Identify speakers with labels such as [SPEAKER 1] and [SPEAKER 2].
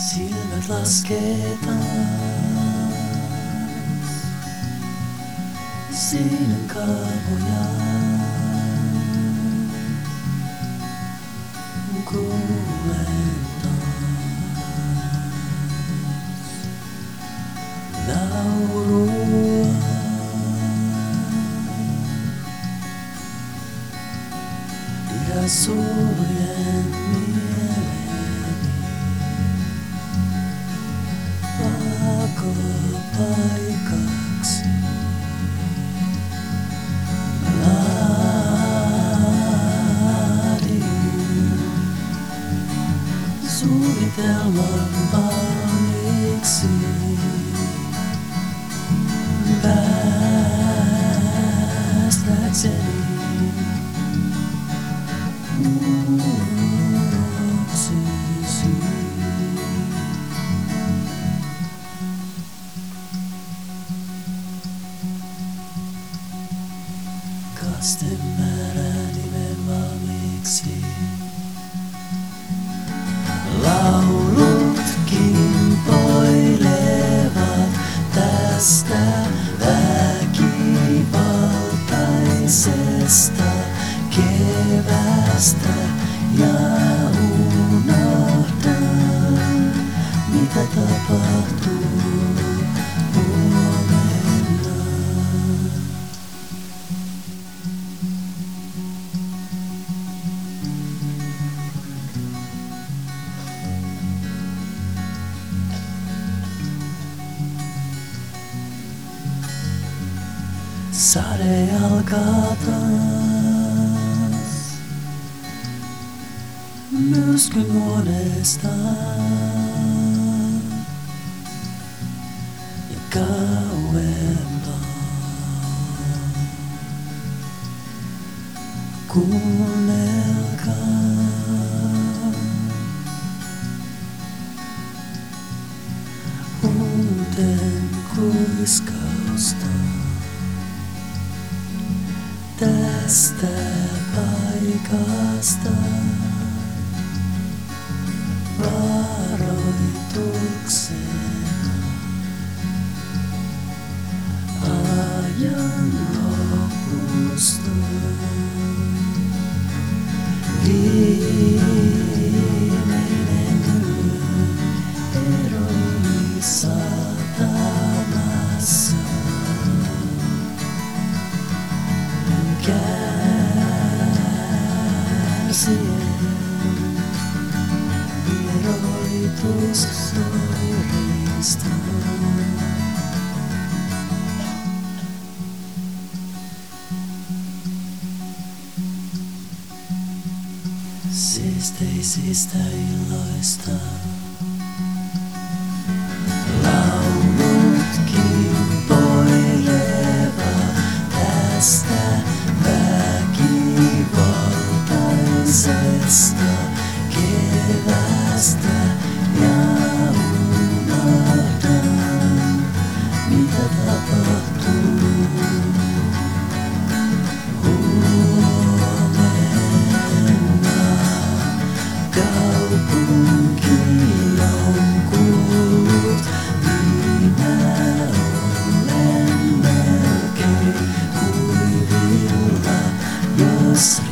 [SPEAKER 1] Silmät lasketaan seinän kaavoja. Kuulen taas laulua. Ja suljen mieleni pakopaikaksi. Laadin suunnitelman valmiiksi. Päästäkseni kasten määrä nimen valmiiksi. Laulut kimpoilevat tästä väkivaltaisesta kevästä ja unohdan, mitä tapahtuu huomenna. Sade alkaa taas myrskyn muodestaan ja kauempaa. Kuunnelkaa huuten kuiskausta. Tästä paikasta varoituksena ajan lopusta. Viimeinen yö eroi satamassa. Vieroitusoireista. Siisteisistä illoista laulut kimpoilevat tästä väkivaltaisesta kevästä ja unohdan, mitä tapahtuu huomenna. Kaupunki on kuullut, minä olen melkein kuivilla, jos